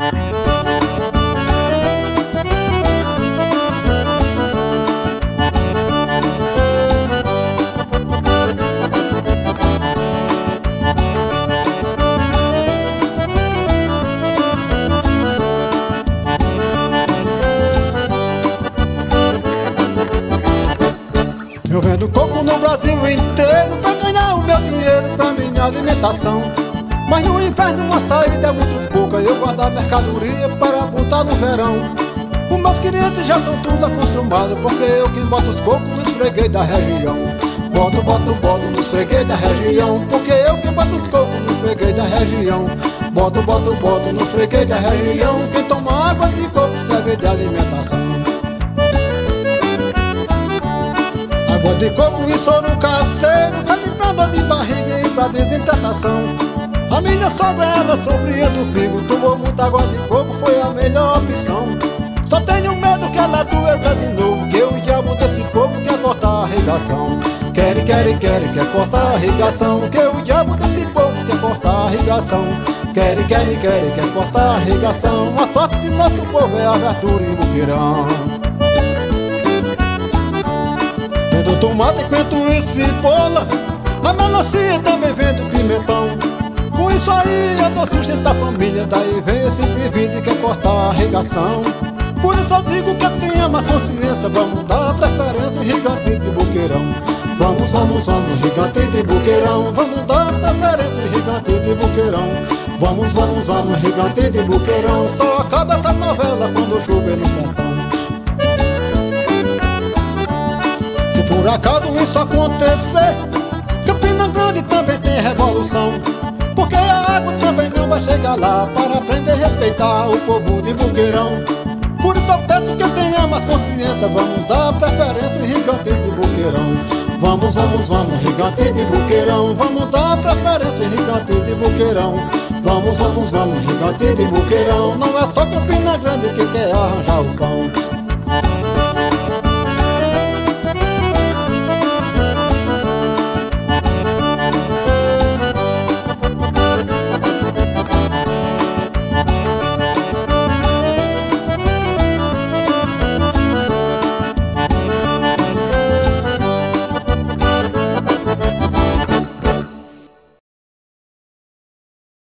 Eu vendo coco no Brasil inteiro pra ganhar o meu dinheiro pra minha alimentação. Mas no inverno uma saída é muito pouca, eu guardo a mercadoria para botar no verão. Os meus clientes já estão tudo acostumados, porque eu que boto os cocos nos freguês da região. Boto nos freguês da região, porque eu que boto os cocos nos freguês da região. Boto nos freguês da região. Quem toma água de coco serve de alimentação. Água de coco e soro caseiro serve pra dor de barriga e pra desidratação. A minha sogra, ela sofria do figo, tomou muita água de coco, foi a melhor opção. Só tenho medo que ela doeça de novo, que o diabo desse povo quer cortar a irrigação. Quer cortar a irrigação, que o diabo desse povo quer cortar a irrigação. Quer cortar a irrigação. A sorte de nosso povo é a verdura e buqueirão. Vendo tomate, coentro e cebola, a melancia também vendo pimentão. Com isso aí eu dou sustento à família, daí vem esse indivíduo que quer cortar a irrigação. Por isso eu digo que tenha mais consciência, vamos dar preferência ao gigante de buqueirão. Vamos, gigante de buqueirão, vamos dar preferência ao gigante de buqueirão. Vamos, gigante de buqueirão, só acaba essa novela quando chover no sertão. Se por acaso isso acontecer, Campina Grande também tem revolução. Porque a água também não vai chegar lá para aprender a respeitar o povo de buqueirão. Por isso eu peço que eu tenha mais consciência, vamos dar preferência ao gigante de buqueirão. Vamos, gigante de buqueirão, vamos dar preferência ao gigante de buqueirão. Vamos, gigante de buqueirão, não é só Campina